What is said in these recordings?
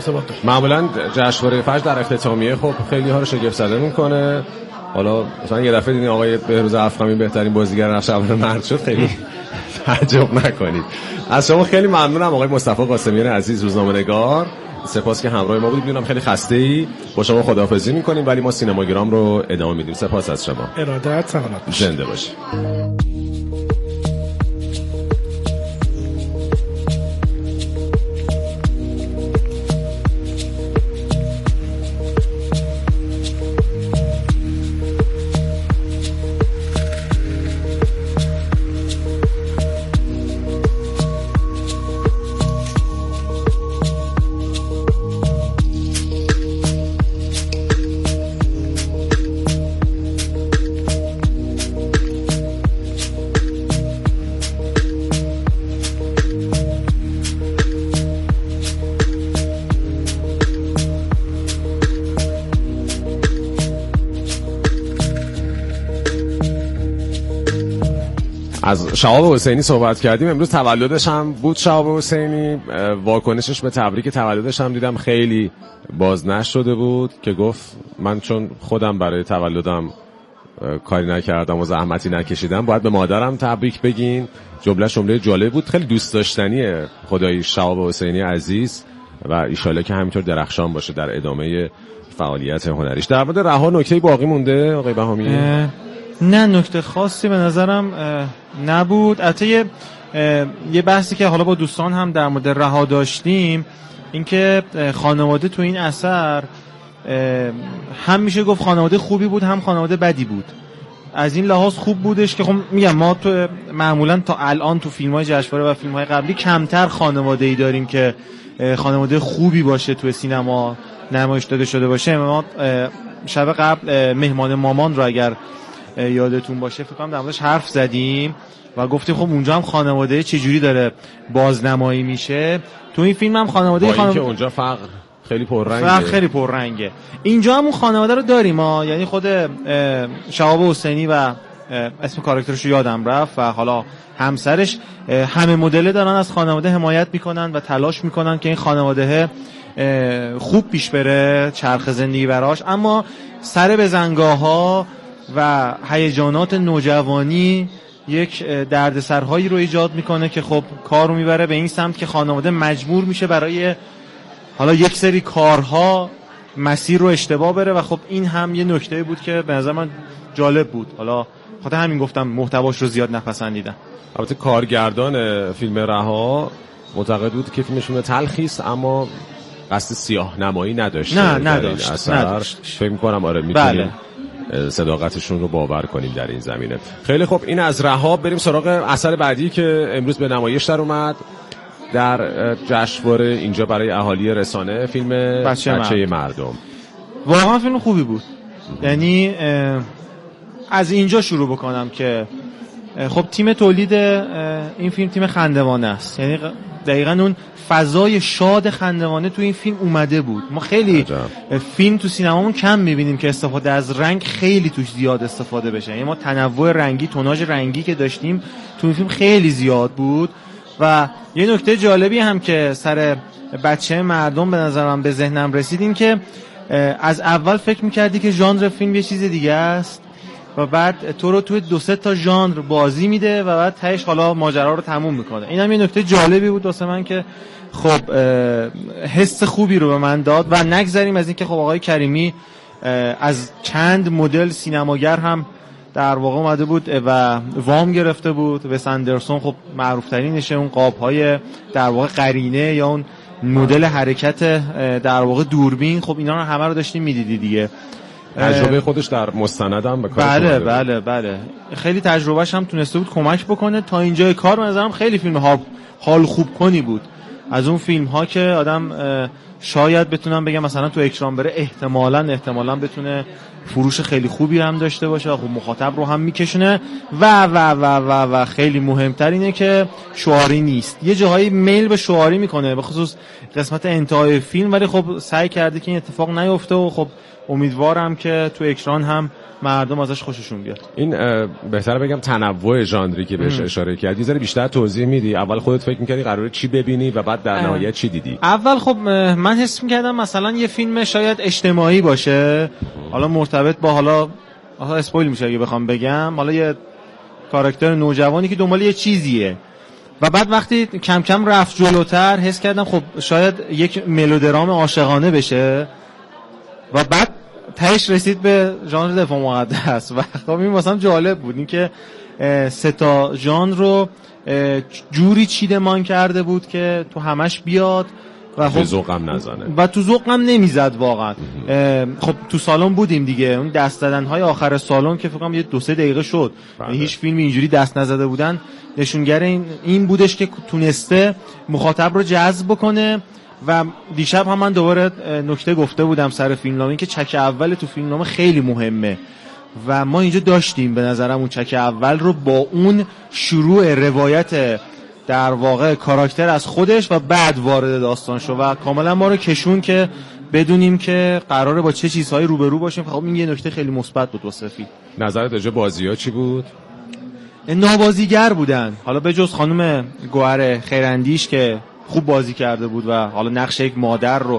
ارتباط داشت. معمولا جشنواره فجر در اختتامیه خب خیلی ها رو شگفت زده میکنه. حالا مثلا یه دفعه دیدین آقای بهروز افخمی بهترین بازیگر نقش اول مرد شد، خیلی تعجب نکنید. از شما خیلی ممنونم آقای مصطفی قاسمیان عزیز، روزنامه‌نگار. سپاس که همراه ما بودید. میدونم خیلی خسته‌ای، با شما خداحافظی می‌کنیم ولی ما سینماگرام رو ادامه میدیم. سپاس از شما. ارادت، سلامت باشید. زنده باشید. از شهاب حسینی صحبت کردیم. امروز تولدش هم بود شهاب حسینی. واکنشش به تبریک تولدش هم دیدم خیلی بازنشر شده بود که گفت من چون خودم برای تولدم کاری نکردم و زحمتی نکشیدم باید به مادرم تبریک بگین. جمله جالب بود، خیلی دوست داشتنیه خدایی شهاب حسینی عزیز و ایشالله که همینطور درخشان باشه در ادامه فعالیت هنریش. در مورد رها نکته باقی مونده آقای بهامی؟ نه نکته خاصی به نظرم نبود. البته یه بحثی که حالا با دوستان هم در مورد رها داشتیم اینکه خانواده تو این اثر هم میشه گفت خانواده خوبی بود هم خانواده بدی بود. از این لحاظ خوب بودش که خب میگم ما تو معمولا تا الان تو فیلم‌های جشنواره و فیلم‌های قبلی کمتر خانواده‌ای داریم که خانواده خوبی باشه تو سینما نمایش داده شده باشه. ما شب قبل مهمان مامان رو اگر یادتون باشه فکر کنم در موردش حرف زدیم و گفتیم خب اونجا هم خانواده چجوری داره بازنمایی میشه. تو این فیلم هم خانواده که اونجا فقر خیلی پررنگه. اینجا هم اون خانواده رو داریم ما، یعنی خود شهاب حسینی و اسم کاراکترش رو یادم رفت و حالا همسرش همه مدل دارن از خانواده حمایت میکنن و تلاش میکنن که این خانواده خوب پیش بره، چرخ زندگی براش. اما سر بزنگاه‌ها و هیجانات نوجوانی یک دردسرهایی رو ایجاد میکنه که خب کار رو میبره به این سمت که خانواده مجبور میشه برای حالا یک سری کارها مسیر رو اشتباه بره و خب این هم یه نکته بود که به نظر من جالب بود. حالا خاطر همین گفتم محتواش رو زیاد نپسندیدم. البته کارگردان فیلم رها معتقد بود که فیلمشون تلخی است اما قصد سیاه نمایی نداشت. نداشت. فکر می‌کنم آره میتونیم صداقتشون رو باور کنیم در این زمینه. خیلی خب این از رها. بریم سراغ اثر بعدی که امروز به نمایش در اومد در جشنواره اینجا برای اهالی رسانه، فیلم بچه مردم. واقعا فیلم خوبی بود. یعنی از اینجا شروع بکنم که خب تیم تولید این فیلم تیم خندوانه است. یعنی دقیقاً اون فضای شاد خندوانه تو این فیلم اومده بود. ما خیلی فیلم تو سینمامون کم می‌بینیم که استفاده از رنگ خیلی توش زیاد استفاده بشه. یعنی ما تنوع رنگی، توناژ رنگی که داشتیم تو این فیلم خیلی زیاد بود. و یه نکته جالبی هم که سر بچه مردم به نظرم به ذهنم رسید این که از اول فکر می‌کردی که ژانر فیلم یه چیز دیگه است و بعد تو رو توی 2-3 تا ژانر بازی میده و بعد تهش حالا ماجرا رو تموم میکنه. اینم یه نکته جالبی بود واسه من که خب حس خوبی رو به من داد. و نگذریم از این که خب آقای کریمی از چند مدل سینماگر هم در واقع اومده بود و وام گرفته بود. وس اندرسون خب معروف ترینشه، اون قاب‌های در واقع قرینه یا اون مدل حرکت در واقع دوربین، خب اینا رو همه رو داشتیم میدیدی دیگه. تجربه خودش در مستندم به کار بله خیلی تجربهش هم تونسته بود کمک بکنه تا اینجای کار. به نظرم خیلی فیلم حال خوب کنی بود، از اون فیلم ها که آدم شاید بتونم بگم مثلا تو اکران بره احتمالاً بتونه فروش خیلی خوبی هم داشته باشه و خب مخاطب رو هم میکشونه و خیلی مهمتر اینه که شعاری نیست. یه جاهایی میل به شعاری میکنه به خصوص قسمت انتهای فیلم، ولی خب سعی کرده که این اتفاق نیفته و خب امیدوارم که تو اکران هم مردم ازش خوششون بیاد. این بهتره بگم تنوع ژانری که بهش اشاره کردی، یه ذره بیشتر توضیح میدی؟ اول خودت فکر می‌کردی قراره چی ببینی و بعد در نهایت چی دیدی؟ اول خب من حس می‌کردم مثلا یه فیلم شاید اجتماعی باشه، حالا مرتبط با حالا اسپویل میشه اگه بخوام بگم، حالا یه کاراکتر نوجوانی که دنبال یه چیزیه و بعد وقتی کم کم رفت جلوتر حس کردم خب شاید یک ملودرام عاشقانه بشه و بعد تهش رسید به ژانر دفاع مقدس و خب این واسم جالب بود، این که سه تا ژانر رو جوری چیدمان کرده بود که تو همش بیاد و خب ذوقم نزنه و تو ذوقم نمیزد واقعا. خب تو سالن بودیم دیگه، اون دست دادن‌های آخر سالن که فکر کنم یه 2-3 دقیقه شد، هیچ فیلمی اینجوری دست نزده بودن، نشونگر این بودش که تونسته مخاطب رو جذب بکنه. و دیشب هم من دوباره نکته گفته بودم سر فیلمنامه، این که چک اول تو فیلمنامه خیلی مهمه و ما اینجا داشتیم به نظرم اون چک اول رو با اون شروع روایت در واقع کاراکتر از خودش و بعد وارد داستان شو و کاملا ما رو کشون که بدونیم که قراره با چه چیزهایی روبرو باشیم. خب این یه نکته خیلی مثبت بود واسه فیلم. نظرت راجع بازی‌ها چی بود؟ نابازیگر بودن، حالا به جز خانم گوهر خیراندیش که خوب بازی کرده بود و حالا نقش یک مادر رو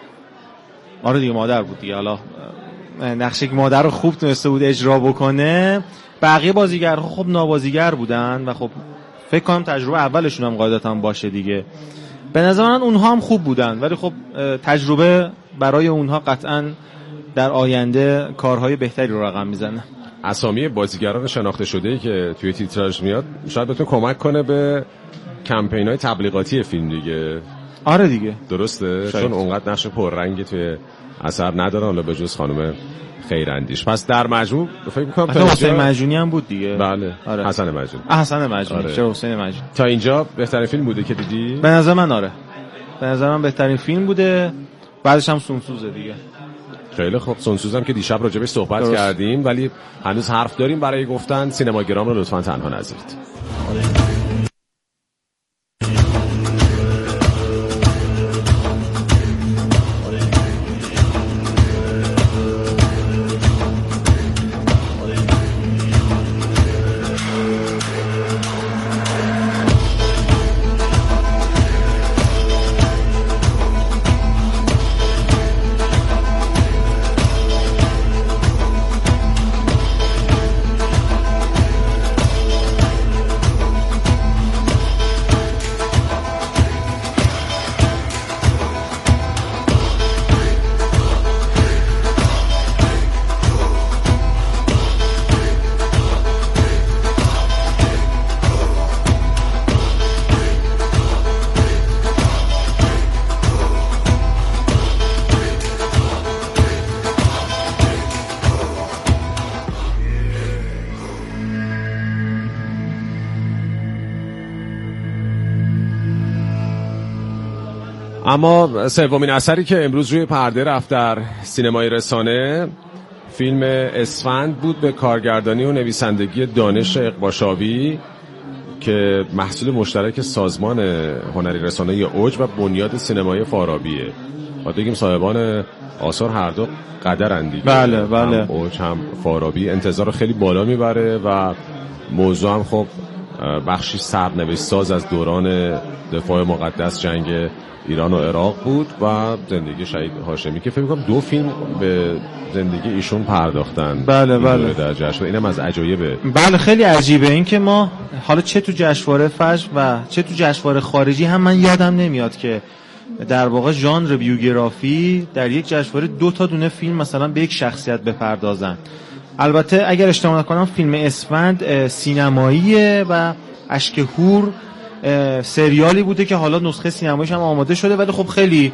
آره دیگه مادر بود دیگه، حالا نقش یک مادر رو خوب تونسته بود اجرا بکنه. بقیه بازیگرها خب نابازیگر بودن و خب فکر کنم تجربه اولشون هم قاعدتا باشه دیگه. به نظر من اونها هم خوب بودن ولی خب تجربه برای اونها قطعا در آینده کارهای بهتری رو رقم میزنه. اسامی بازیگران شناخته شده‌ای که توی تیتراژ میاد شاید بتونه کمک کنه به کمپین‌های تبلیغاتی فیلم دیگه. آره دیگه درسته شاید. چون اونقدر نقش پررنگی توی اثر ندارن حالا به جز خانم خیراندیش. پس در مجموع فکر می‌کنم تا حسین مجنونی هم بود دیگه. بله آره. حسن مجنونی. حسن مجنونی چه حسین مجنونی. تا اینجا بهترین فیلم بوده که دیدی؟ به نظر من آره. به نظر من بهترین فیلم بوده. بعدش هم سونسوزه دیگه. خیلی خوب. سونسوزم که دیشب راجبش صحبت کردیم ولی هنوز حرف داریم برای گفتن. سینماگرام رو لطفاً تنها نذارید. اما سومین اثری که امروز روی پرده رفت در سینمای رسانه فیلم اسفند بود به کارگردانی و نویسندگی دانش اقباشاوی که محصول مشترک سازمان هنری رسانه اوج و بنیاد سینمای فارابیه. باید بگیم صاحبان آثار هر دو قدرن دیگه. بله بله. هم اوج هم فارابی انتظار خیلی بالا میبره و موضوع هم خب بخشی سرنوشت ساز از دوران دفاع مقدس جنگ ایران و عراق بود و زندگی شهید هاشمی که فکر می‌کنم 2 فیلم به زندگی ایشون پرداختن. بله بله. در جشنواره اینم از عجایبه. بله خیلی عجیبه این که ما حالا چه تو جشنواره فجر و چه تو جشنواره خارجی هم من یادم نمیاد که در واقع ژانر بیوگرافی در یک جشنواره 2 تا دونه فیلم مثلا به یک شخصیت بپردازن. البته اگر اشتباه نکنم فیلم اسفند سینماییه و اشک هور سریالی بوده که حالا نسخه سینماییش هم آماده شده ولی خب خیلی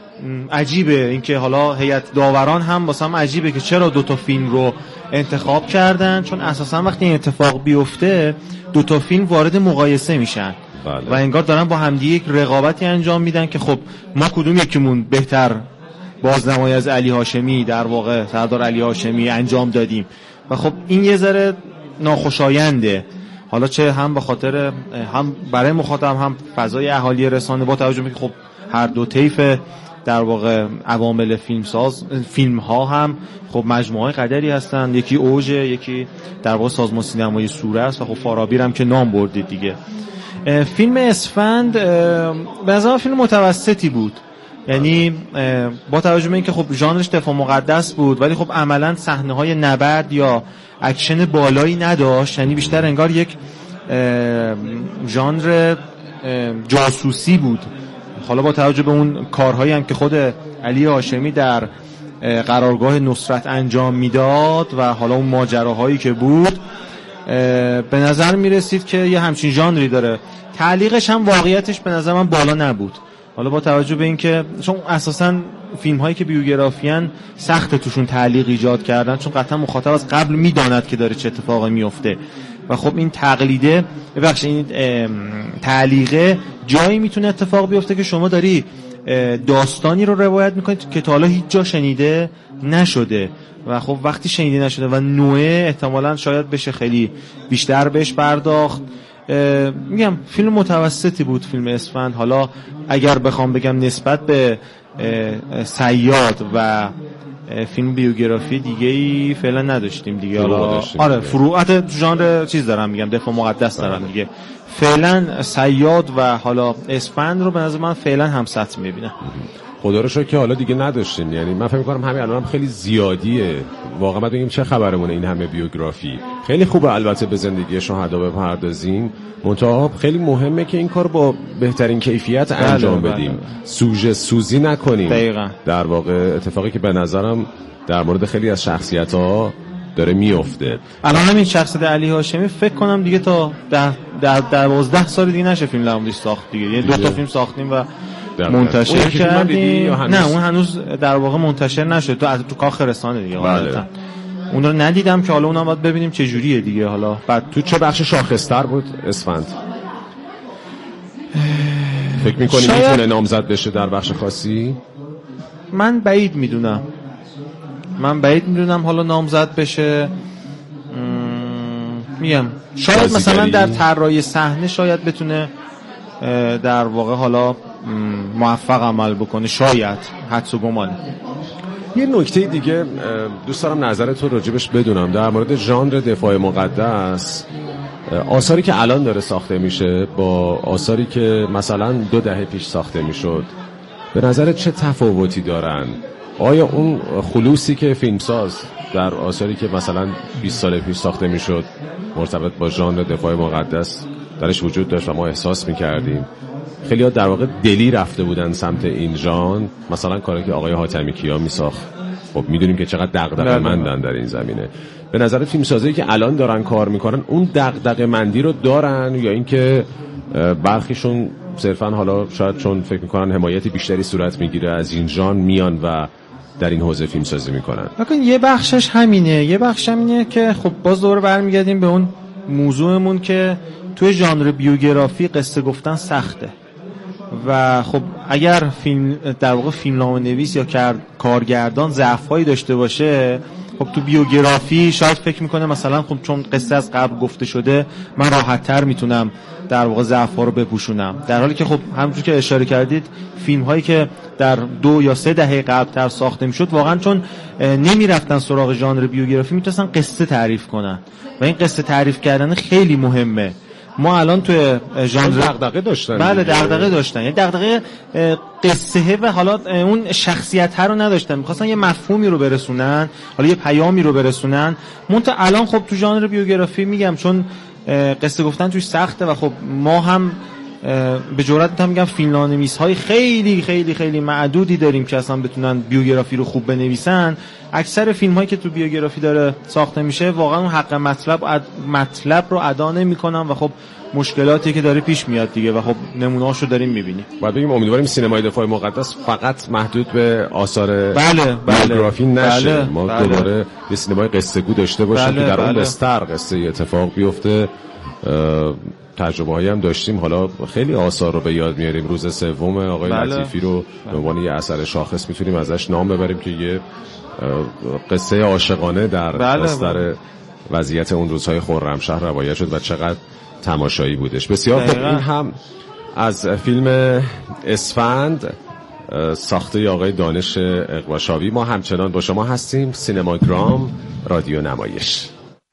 عجیبه اینکه حالا هیئت داوران هم واسم عجیبه که چرا 2 تا فیلم رو انتخاب کردن، چون اساسا وقتی این اتفاق بیفته 2 تا فیلم وارد مقایسه میشن. بله. و انگار دارن با همدیگه یک رقابتی انجام میدن که خب ما کدوم یکیمون بهتر بازنمایی از علی هاشمی، در واقع سردار علی هاشمی انجام دادیم و خب این یه ذره ناخوشاینده، حالا چه هم به خاطر هم برای مخاطب هم فضای اهالی رسانه، با توجه به که خب هر دو طیف در واقع عوامل فیلم ها هم خب مجموعه قدری هستن، یکی اوج، یکی در واقع سازمان سینمایی سوره است و خب فارابی هم که نام بردید دیگه. فیلم اسفند به نظر فیلم متوسطی بود، یعنی با توجه به اینکه خب ژانرش دفاع مقدس بود ولی خب عملاً صحنه‌های نبرد یا اکشن بالایی نداشت، یعنی بیشتر انگار یک ژانر جاسوسی بود. حالا با توجه به اون کارهایی هم که خود علی هاشمی در قرارگاه نصرت انجام میداد و حالا اون ماجراهایی که بود، به نظر میرسید که یه همچین ژانری داره. تعلیقش هم واقعیتش به نظر من بالا نبود، حالا با توجه به اینکه چون اساساً فیلم هایی که بیوگرافیان سخت توشون تعلیق ایجاد کردن، چون قطعا مخاطب از قبل میداند که داره چه اتفاقی میفته و خب این تقلیده این تعلیقه جایی میتونه اتفاق بیفته که شما داری داستانی رو روایت میکنید که تا حالا هیچ جا شنیده نشده و خب وقتی شنیده نشده و نوعه احتمالاً شاید بشه خیلی بیشتر بهش پرداخت. میگم فیلم متوسطی بود فیلم اسفند. حالا اگر بخوام بگم نسبت به صیاد و فیلم بیوگرافی دیگه‌ای فعلا نداشتیم دیگه. آره فروعات ژانر چیز دارم میگم، دفاع مقدس دارم دیگه. فعلا صیاد و حالا اسفند رو به نظر من فعلا هم سطح میبینم. خدا رو شکر که حالا دیگه نداشتیم، یعنی من فکر می‌کنم همین الانم خیلی زیادیه واقعا. بعد بگیم چه خبرمونه این همه بیوگرافی. خیلی خوبه البته به زندگی شهدا بپردازیم، منتها خیلی مهمه که این کار با بهترین کیفیت انجام بدیم، سوژه سوزی نکنیم. دقیقاً. در واقع اتفاقی که به نظرم در مورد خیلی از شخصیت‌ها داره میفته. الان همین شخصیت علی هاشمی فکر کنم دیگه تا در 12 سال دیگه نشه فیلم لاموندیش ساخت دیگه. یعنی 2 تا فیلم ساختیم و منتشر کردیم. نه اون هنوز در واقع منتشر نشد، تو کاخ رسانه دیگه. بله. اون رو ندیدم که حالا اونم باید ببینیم چه جوریه دیگه. حالا بعد تو چه بخش شاخص‌تر بود اسفند؟ فکر می‌کنی میتونه نامزد بشه در بخش خاصی؟ من بعید میدونم حالا نامزد بشه. میگم شاید مثلا در طراحی صحنه شاید بتونه در واقع حالا موفق عمل بکنه، شاید، حدس و گمان. یه نکته دیگه دوست دارم نظر تو راجبش بدونم در مورد ژانر دفاع مقدس. آثاری که الان داره ساخته میشه با آثاری که مثلا 2 دهه پیش ساخته میشد، به نظر چه تفاوتی دارن؟ آیا اون خلوصی که فیلمساز در آثاری که مثلا 20 سال پیش ساخته میشد مرتبط با ژانر دفاع مقدس درش وجود داشت و ما احساس میکردیم؟ خیلی ها در واقع دلی رفته بودن سمت این ژانر، مثلا کاری که آقای حاتمی کیا میساخت. خب میدونیم که چقدر دغدغه‌مندن در این زمینه. به نظر فیلمسازایی که الان دارن کار میکنن اون دغدغه‌مندی رو دارن، یا اینکه برخیشون صرفا حالا شاید چون فکر میکنن حمایت بیشتری صورت میگیره از این ژانر میان و در این حوزه فیلم سازی میکنن؟ ببین یه بخشش همینه، یه بخش همینه که خب باز دوباره برمیگردیم به اون موضوعمون که توی ژانر بیوگرافی قصه گفتن سخته و خب اگر فیلم در واقع فیلمنامه‌نویس یا کارگردان ضعف‌هایی داشته باشه، خب تو بیوگرافی شاید فکر میکنه مثلا خب چون قصه از قبل گفته شده من راحت‌تر میتونم در واقع ضعف‌ها رو بپوشونم، در حالی که خب همونجوری که اشاره کردید فیلم‌هایی که در 2 یا 3 دهه قبل‌تر ساخته میشد واقعا چون نمیرفتن سراغ ژانر بیوگرافی میتونستن قصه تعریف کنن و این قصه تعریف کردن خیلی مهمه. ما الان توی ژانر دغدغه داشتن. بله دغدغه داشتن، یعنی دغدغه قصه و حالا اون شخصیت ها رو نداشتن، می‌خواستن یه مفهومی رو برسونن، حالا یه پیامی رو برسونن. منتها الان خب تو ژانر بیوگرافی میگم چون قصه گفتن توش سخته و خب ما هم به جرئت میگم فیلمنامه‌نویس‌های خیلی خیلی خیلی معدودی داریم که اصلا بتونن بیوگرافی رو خوب بنویسن. اکثر فیلم‌هایی که تو بیوگرافی داره ساخته میشه واقعا اون حق مطلب رو ادا نمی‌کنن و خب مشکلاتی که داره پیش میاد دیگه و خب نمونه‌هاشو داریم می‌بینیم. باید بگیم امیدواریم سینمای دفاع مقدس فقط محدود به آثار بله بیوگرافی نشه. بله ما دوباره یه سینمای قصه گو داشته باشیم که در اون بستر قصه اتفاق بیفته. تجربه‌هایی هم داشتیم. حالا خیلی آثار رو به یاد میاریم. روز سوم آقای لطیفی رو به عنوان یه اثر شاخص میتونیم ازش نام ببریم که یه قصه عاشقانه در بستر وضعیت اون روزهای خرمشهر روایت شد و چقدر تماشایی بودش. بسیار خوب. این هم از فیلم اسفند ساخته آقای دانش اقباشاوی. ما همچنان با شما هستیم. سینماگرام رادیو نمایش.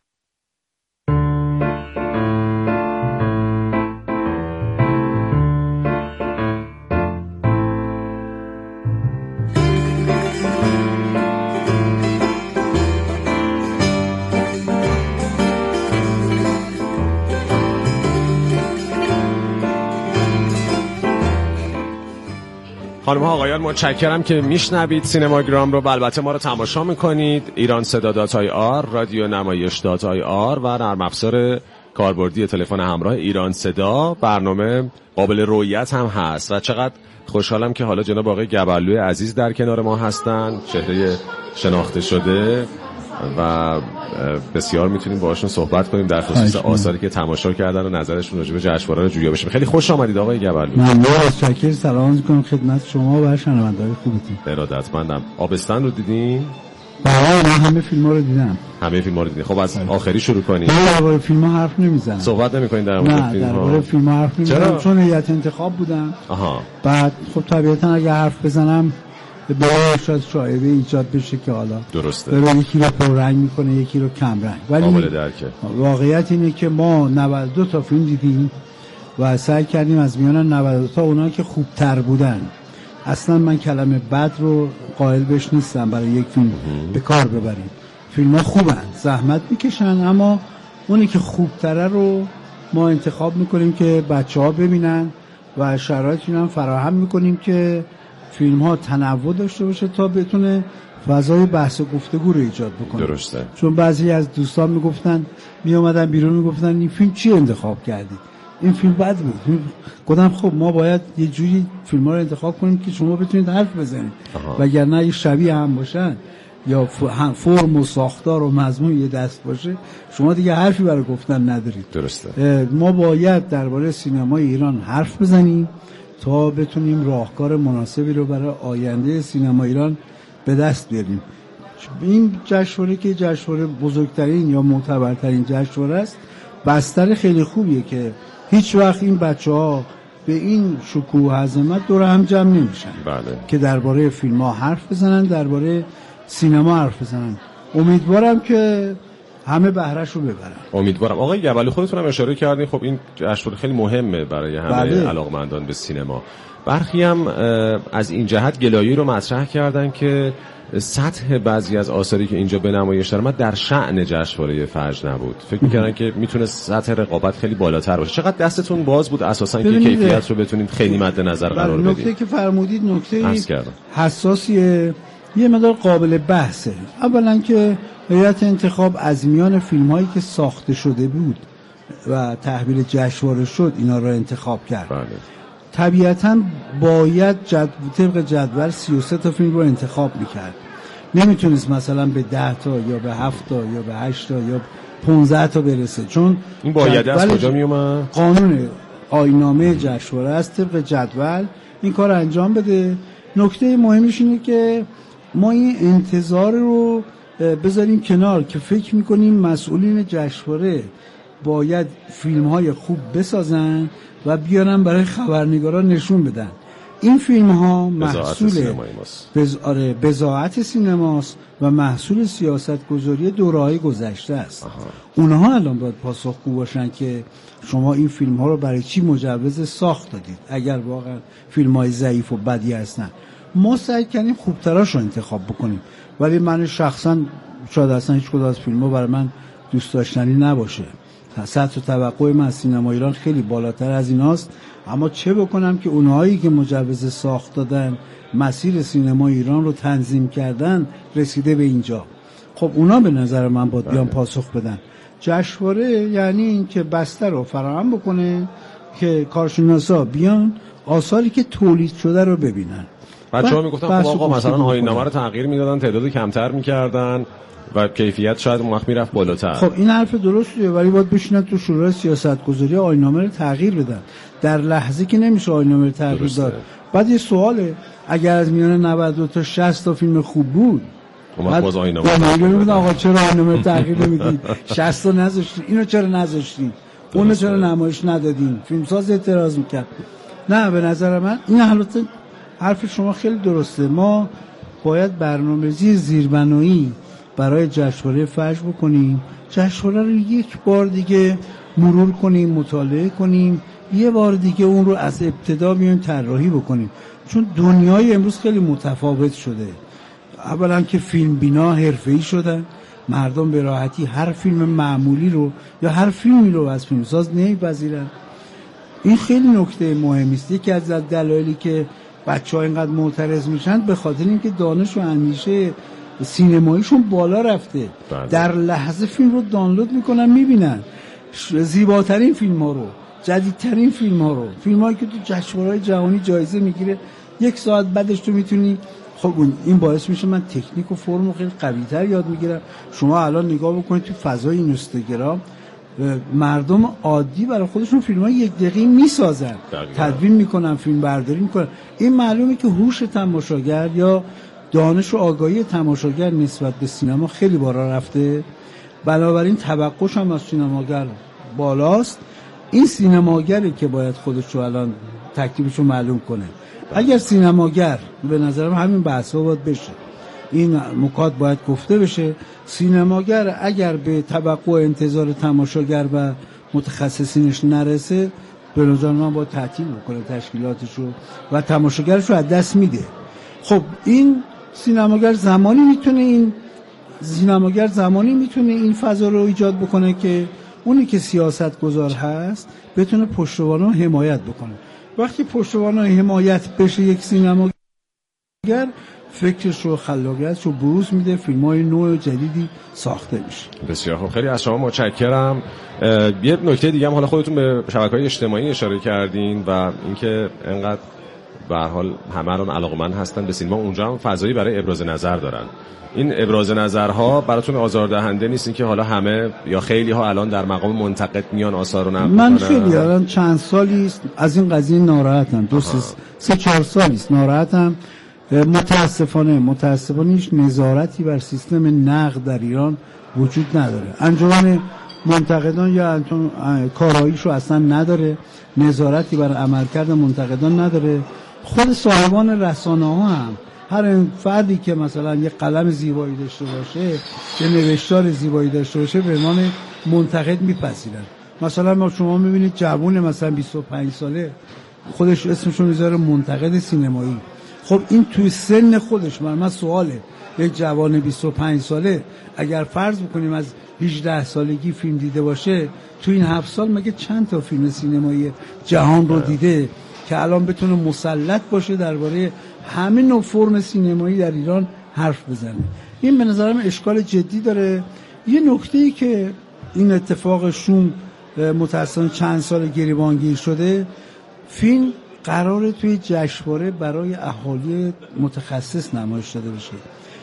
خانم ها آقایان متشکرم که میشنوید سینماگرام رو و البته ما رو تماشا میکنید. ایرانصدا.ir، رادیو نمایش.ir و نرم افزار کاربردی تلفن همراه ایران صدا. برنامه قابل رؤیت هم هست و چقدر خوشحالم که حالا جناب آقای گبرلوی عزیز در کنار ما هستن، چهره شناخته شده و بسیار میتونیم باهاشون صحبت کنیم در خصوص آثاری که تماشا کردن و نظرشون راجع به جشنواره رو جویا بشه. خیلی خوش آمدید آقای گبرلو. ممنون از شکر. سلام می‌کنم خدمت شما و شنوندگان خوبتون. ارادتمندم. آبستن رو دیدین؟ بله من همه فیلم‌ها رو دیدم. همه فیلم‌ها رو دیدین. خب از آخری شروع کنیم. من درباره فیلم‌ها حرف نمیزنم. صحبت نمی‌کنین در مورد فیلم‌ها؟ نه درباره فیلم‌ها حرف نمیزنم چون هیئت انتخاب بودم. بعد خب طبیعتاً اگه حرف بزنم به شاید شایعه ایجاد بشه که حالا درسته یکی رو پررنگ میکنه یکی رو کم رنگ، ولی واقعیت اینه که ما 92 تا فیلم دیدیم و سعی کردیم از میان 92 تا اونا که خوبتر بودن، اصلا من کلمه بد رو قائل بهش نیستم برای یک فیلم به کار ببریم. فیلم ها خوبن، زحمت میکشن، اما اونی که خوبتره رو ما انتخاب میکنیم که بچه ها ببینن و شرایطی هم فراهم میکنیم که فیلم ها تنوع داشته باشه تا بتونه فضای بحث و گفتگو رو ایجاد بکنه. درسته. چون بعضی از دوستان میگفتن، میومدن بیرون میگفتن این فیلم چی انتخاب کردی؟ این فیلم بد بود. گفتم خب ما باید یه جوری فیلم ها رو انتخاب کنیم که شما بتونید حرف بزنید، وگرنه اگه شبیه هم باشن یا فرم و ساختار و مضمون یه دست باشه شما دیگه حرفی برای گفتن ندارید. درسته. ما باید درباره سینمای ایران حرف بزنیم تا بتونیم راهکار مناسبی رو برای آینده سینما ایران به دست بیاریم. این جشنواره که جشنواره بزرگترین یا معتبرترین جشنواره است، بستر خیلی خوبیه که هیچ وقت این بچه‌ها به این شکوه و عظمت دور هم جمع نمیشن. بله. که درباره فیلم‌ها حرف بزنن، درباره سینما حرف بزنن. امیدوارم که همه بهره‌شو ببرن. امیدوارم. آقای گبرلو خودتون هم اشاره کردین، خب این جشنواره خیلی مهمه برای همه علاقمندان به سینما. برخی هم از این جهت گلایه رو مطرح کردن که سطح بعضی از آثاری که اینجا به نمایش در در شأن جشنواره فجر نبود. فکر می‌کردن که میتونه سطح رقابت خیلی بالاتر باشه. چقدر دستتون باز بود اساساً که کیفیت رو بتونید خیلی مد نظر قرار بدید؟ نکته که فرمودید نکته حساسیه، یه مقدار قابل بحثه. اولا که هیئت انتخاب از میان فیلم‌هایی که ساخته شده بود و تحویل جشنواره شد اینا رو انتخاب کرد. بله. طبیعتاً باید طبق جدول 33 تا فیلم رو انتخاب میکرد. نمیتونست مثلا به 10 تا یا به 7 تا یا به 8 تا یا 15 تا برسه، چون این باید از کجا میومد؟ قانون آیین‌نامه جشنواره است، طبق جدول این کار انجام بده. نکته مهمش اینه که ما این انتظار رو بذاریم کنار که فکر میکنیم مسئولین جشنواره باید فیلم‌های خوب بسازن و بیارن برای خبرنگاران نشون بدن. این فیلم‌ها محصول بضاعت سینماست و محصول سیاست‌گذاری دوره‌های گذشته است. اونها الان باید پاسخگو باشن که شما این فیلم‌ها رو برای چی مجوز ساخت دادید اگر واقعا فیلم‌های ضعیف و بدی هستن. ما سعی کردیم خوبتراشو انتخاب بکنیم، ولی من شخصا شاید اصلا هیچ کدوم از فیلم‌ها برای من دوست داشتنی نباشه. سطح و توقع من از سینما ایران خیلی بالاتر از ایناست، اما چه بکنم که اونهایی که مجوز ساخت دادن، مسیر سینما ایران رو تنظیم کردن، رسیده به اینجا. خب اونا به نظر من باید بیان پاسخ بدن. جشنواره یعنی این که بستر رو فراهم بکنه که کارشناسا بیان آثاری که تولید شده رو ببینن. بچه‌ها میگفتن خب آقا مثلا آیین‌نامه رو تغییر میدادن، تعداد کمتر میکردن، و کیفیت شاید اون وقت میرفت بالاتر. خب این حرف درستیه، ولی باید بشینن تو شورای سیاستگذاری آیین‌نامه رو تغییر بدن. در لحظه که نمیشه آیین‌نامه رو تغییر داد. بعد یه سواله، اگر از میان 92 تا 60 تا فیلم خوب بود، بعد باز آیین‌نامه آقا چرا آیین‌نامه رو تغییر نمیدید؟ 60 تا نذاشتین، اینو چرا نذاشتین؟ اونو چرا نمایش ندادین؟ فیلمساز اعتراض میکرد. نه به نظر من این حرف شما خیلی درسته. ما باید برنامه‌ریزی زیربنایی برای جشنواره فجر بکنیم، جشنواره رو یک بار دیگه مرور کنیم، مطالعه کنیم، یه بار دیگه اون رو از ابتدا بیایم طراحی بکنیم، چون دنیای امروز خیلی متفاوت شده. اولا که فیلم بینا حرفه‌ای شدن، مردم به راحتی هر فیلم معمولی رو یا هر فیلمی رو از فیلمساز نمیپذیرن. این خیلی نکته مهمی است. یکی از دلایلی که بچه‌ها اینقدر معترض میشن به خاطر اینکه دانش و اندیشه سینماییشون بالا رفته. در لحظه فیلم رو دانلود میکنن، میبینن زیباترین فیلم‌ها رو، جدیدترین فیلم‌ها رو، فیلمایی که تو جشنواره‌های جهانی جایزه میگیره، یک ساعت بعدش تو میتونی. خب این باعث میشه من تکنیک و فرم خیلی قوی‌تر یاد میگیرم. شما الان نگاه بکنید تو فضای اینستاگرام مردم عادی برای خودشون فیلم‌های یک دقیقه‌ای میسازن، تدوین میکنن، فیلم برداری میکنن. این معلومه که هوش تماشاگر یا دانش و آگاهی تماشاگر نسبت به سینما خیلی بالا رفته، بنابراین توقعش هم از سینماگر بالاست. این سینماگری که باید خودش رو الان تکلیفش رو معلوم کنه. اگر سینماگر، به نظرم همین بحثا باید بشه، این نکات باید گفته بشه، سینماگر اگر به توقع و انتظار تماشاگر و متخصصینش نرسه، به نظر من باید تعطیل بکنه تشکیلاتش رو و تماشاگرش رو از دست میده. خب این سینماگر زمانی میتونه این فضا رو ایجاد بکنه که اونی که سیاستگزار هست بتونه پشتوانه حمایت بکنه. وقتی پشتوانه حمایت بشه یک سینماگر، فکرش رو، خلاقیتش رو بروز میده، فیلم‌های نوع و جدیدی ساخته میشه. بسیار خوب، خیلی از شما متشکرم. یه نکته دیگه هم، حالا خودتون به شبکه‌های اجتماعی اشاره کردین و اینکه انقدر به هر حال همه الان علاقه‌مند هستن به سینما، اونجا هم فضایی برای ابراز نظر دارن. این ابراز نظرها براتون آزاردهنده نیست که حالا همه یا خیلی ها الان در مقام منتقد میان آثار رو نقد میکنن؟ من خیلی الان چند سالی است از این قضیه ناراحتم، 2-3-4 سالی است ناراحتم. متاسفانه هیچ نظارتی بر سیستم نقد در ایران وجود نداره. انجمن منتقدان یا کاراییش رو اصلا نداره، نظارتی بر عملکرد منتقدان نداره. خود صاحبان رسانه‌ها هم، هر فردی که مثلا یه قلم زیبایی داشته باشه، یه نوشتار زیبایی داشته باشه، به عنوان منتقد میپذیرن. مثلا شما میبینید جوون مثلا 25 ساله خودش اسمشو میذاره منتقد سینمایی. خب این توی سن خودش، من سواله، یک جوان 25 ساله اگر فرض بکنیم از 18 سالگی فیلم دیده باشه، تو این 7 سال مگه چند تا فیلم سینمایی جهان رو دیده که الان بتونه مسلط باشه درباره همه نوع فرم سینمایی در ایران حرف بزنه؟ این به نظرم اشکال جدی داره. یه نکته‌ای که این اتفاق شوم متأسفانه چند سال گریبانگیر شده، فیلم قراره توی جشنواره برای اهالی متخصص نمایش داده بشه.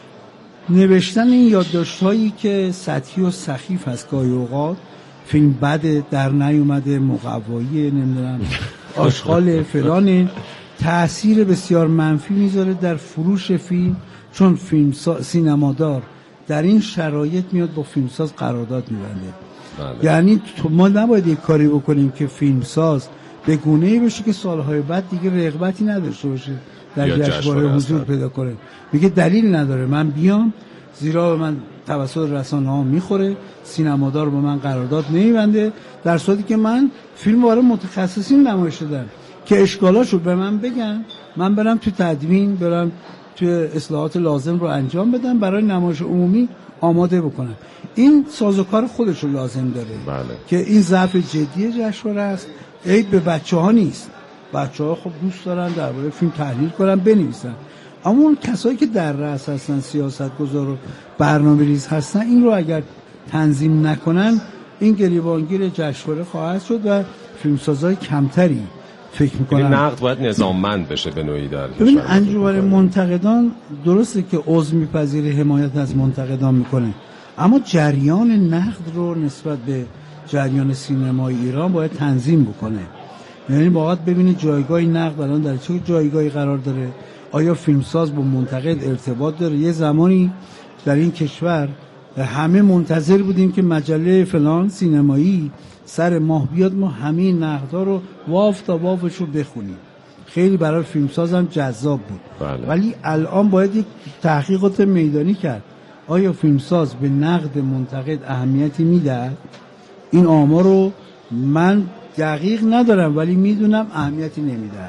نوشتن این یادداشت‌هایی که سطحی و سخیف هست، گاهی اوقات فیلم بده، در نیومده، مقوایی، نمیدونم آشغال فلان، تأثیر بسیار منفی میذاره در فروش فیلم، چون فیلم سینمادار در این شرایط میاد با فیلمساز قرارداد می‌بنده. یعنی ما نباید یک کاری بکنیم که فیلمساز به گونه‌ای بشه که سالهای بعد دیگه رغبتی نداشته باشه در جشنواره حضور پیدا کنه. میگه دلیل نداره من بیام، زیرا به من توسط رسانه‌ها میخوره، سینمادار با من قرارداد نمیبنده، در صورتی که من فیلم برای متخصصین نمایش دادم که اشکالاشو به من بگن، من برم تو تدوین، برم تو اصلاحات لازم رو انجام بدم، برای نمایش عمومی آماده بکنم. این سازوکار خودش رو لازم داره. بله. که این ضعف جدی جشنواره است. عیب به بچه‌ها نیست. بچه‌ها خب دوست دارن درباره فیلم تحلیل کنن، بنویسن. اما اون کسایی که در رأس هستن، سیاستگزار و برنامه‌ریز هستن، این رو اگر تنظیم نکنن، این گریبانگیر جشنواره خواهد شد و فیلمسازای کمتری فکر می‌کنن. این نقد باید نظاممند بشه به نوعی در. ببین انجمن منتقدان درسته که عضو میپذیره، حمایت از منتقدان میکنه، اما جریان نقد رو نسبت به جریان سینمای ایران باید تنظیم بکنه. یعنی باید ببینه جایگاه نقد الان در چه جایگاهی قرار داره، آیا فیلمساز با منتقد ارتباط داره. یه زمانی در این کشور همه منتظر بودیم که مجله فلان سینمایی سر ماه بیاد، ما همه نقدها رو واف تا وافش رو بخونیم. خیلی برای فیلمساز هم جذاب بود. بله. ولی الان باید یک تحقیقات میدانی کرد، آیا فیلمساز به نقد منتقد اهمیتی میده؟ این آمار رو من دقیق ندارم ولی میدونم اهمیتی نمیده.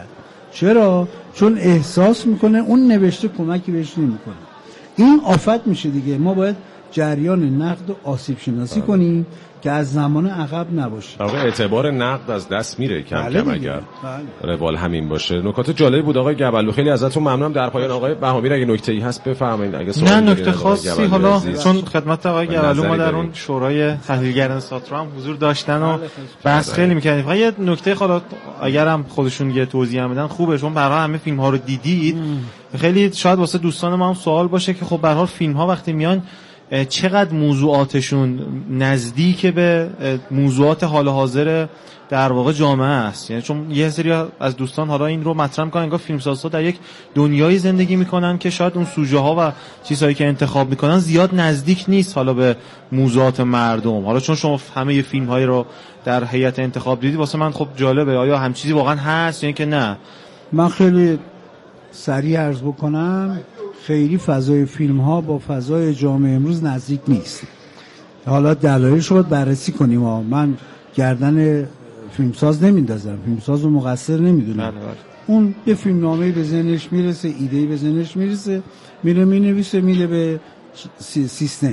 چرا؟ چون احساس میکنه اون نوشته کمکی بهش نمیکنه. این آفت میشه دیگه. ما باید جریان نقد و آسیب شناسی کنیم که از زمان عقب نباشه. اعتبار نقد از دست میره کم کم اگر روال همین باشه. نکات جالبی بود آقای گبلو، خیلی ازتون ممنونم. در پایان آقای بهامیر اگه نکته‌ای هست بفرمایید. اگه نه نکته خاصی، حالا چون خدمت آقای گبلو ما در اون شورای تحلیلگران ساتر هم حضور داشتن و بحث خیلی می‌کردیم. فقط یه نکته حالا اگرم خودشون یه توضیح هم بدن خوبه، چون به هر حال همه فیلم‌ها رو دیدید. خیلی شاید واسه دوستان ما هم سوال باشه که خب به هر حال فیلم‌ها وقتی میان چقدر موضوعاتشون نزدیک به موضوعات حال حاضر در واقع جامعه است. یعنی چون یه سری از دوستان حالا این رو مطرح می‌کنن انگار فیلمسازها در یک دنیای زندگی می‌کنن که شاید اون سوژه ها و چیزهایی که انتخاب می‌کنن زیاد نزدیک نیست حالا به موضوعات مردم. حالا چون شما همه فیلم‌هایی رو در هیئت انتخاب دیدید، واسه من خب جالبه آیا هم چیزی واقعا هست یا که نه. من خیلی سریع عرض بکنم، خیلی فضای فیلم ها با فضای جامعه امروز نزدیک نیست. حالا دلایلش رو بررسی کنیم. من گردن فیلمساز نمیندازم، فیلمساز رو مقصر نمیدونم. اون یه فیلمنامه‌ای به ذهنش میرسه، ایده‌ای به ذهنش میرسه، میره مینویسه، میده به سیستم.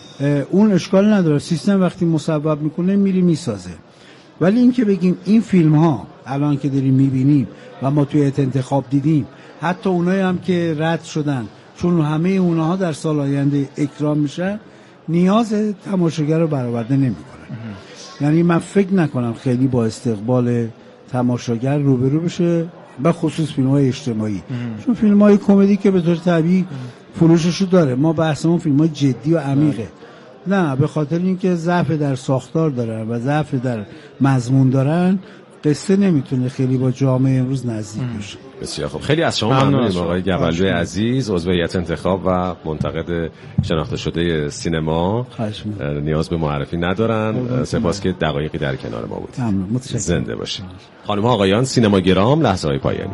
اون اشکال نداره، سیستم وقتی مصوب میکنه میری میسازه. ولی این که بگیم این فیلم ها الان که داریم میبینیم و ما توی انتخاب دیدیم، حتی اونایی هم که رد شدن چون همه اونها در سال آینده اکرام میشن، نیاز تماشاگر رو برآورده نمیکنن. یعنی من فکر نکنم خیلی با استقبال تماشاگر روبرو بشه، به خصوص فیلم‌های اجتماعی. چون فیلم‌های کمدی که به طور طبیعی فروششو داره، ما بحثمون فیلم‌های جدی و عمیقه. نه، به خاطر اینکه ضعف در ساختار دارن و ضعف در مضمون دارن، قصه نمیتونه خیلی با جامعه امروز نزدیک بشه. بسیار خوب، خیلی از شما ممنونیم آقای گبلوی عزیز، عضو هیئت انتخاب و منتقد شناخته شده سینما. نیاز به معرفی ندارن. سپاس که دقایقی در کنار ما بودید. زنده باشید. خانم ها آقایان، سینماگرام، لحظه‌های پایانی.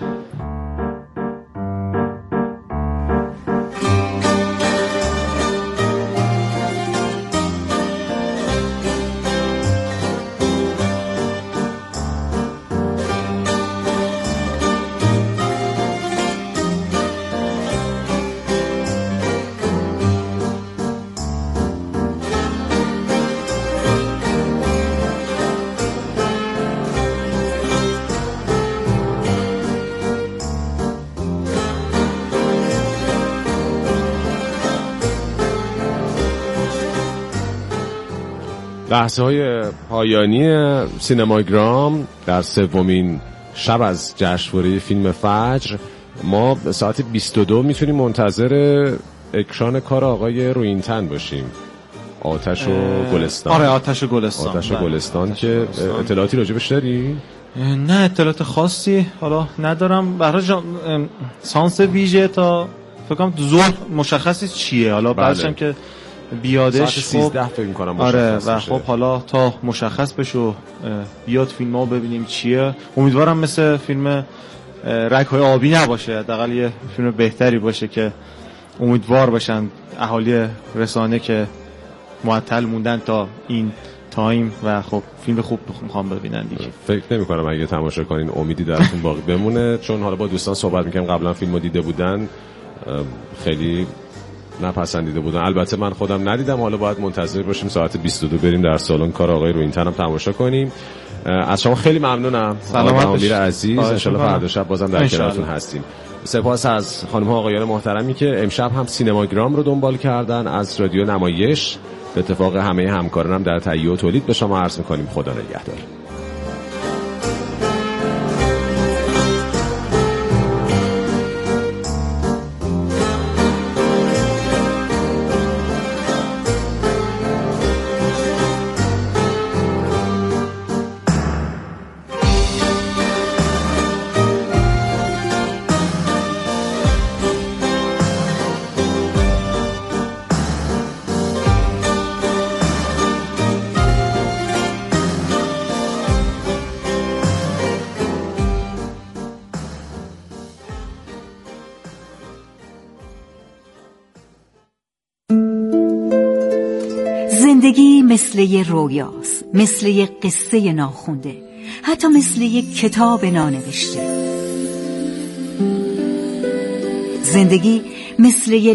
لحظه‌های پایانی سینماگرام در سومین شب از جشنواره فیلم فجر. ما ساعت 22 میتونیم منتظر اکران کار آقای رویینتن باشیم، آتش و گلستان. آره، آتش و گلستان. آتش و گلستان که اطلاعاتی راجبش داری؟ نه، اطلاعات خاصی حالا ندارم. برای سانس ویژه تا فکر کنم ظهر مشخصی چیه، حالا بعدش که بیادش 13 فکر می‌کنم. آره، و خب حالا تا مشخص بشه بیاد فیلم‌ها ببینیم چیه. امیدوارم مثل فیلم رگ‌های آبی نباشه، حداقل یه فیلم بهتری باشه که امیدوار باشن اهالی رسانه که معطل موندن تا این تایم و خب فیلم خوب میخوام ببینن دیگه. فکر نمی‌کنم اگه تماشا کنین امیدی درتون باقی بمونه، چون حالا با دوستان صحبت می‌کردم قبلا فیلمو دیده بودن، خیلی نپسندیده بودن. البته من خودم ندیدم، حالا باید منتظر باشیم ساعت 22 بریم در سالن کار آقای رویینتن هم تماشا کنیم. از شما خیلی ممنونم. سلامت باشید عزیز. ان شاءالله فردا شب بازم در کنارتون هستیم. سپاس از خانم ها آقایان محترمی که امشب هم سینماگرام رو دنبال کردن. از رادیو نمایش به اتفاق همه همکارانم در تهیه و تولید به شما عرض می‌کنیم خدا نگهدار. زندگی مثل یه رویاست، مثل یه قصه ناخونده، حتی مثل یه کتاب نانوشته. زندگی مثل یه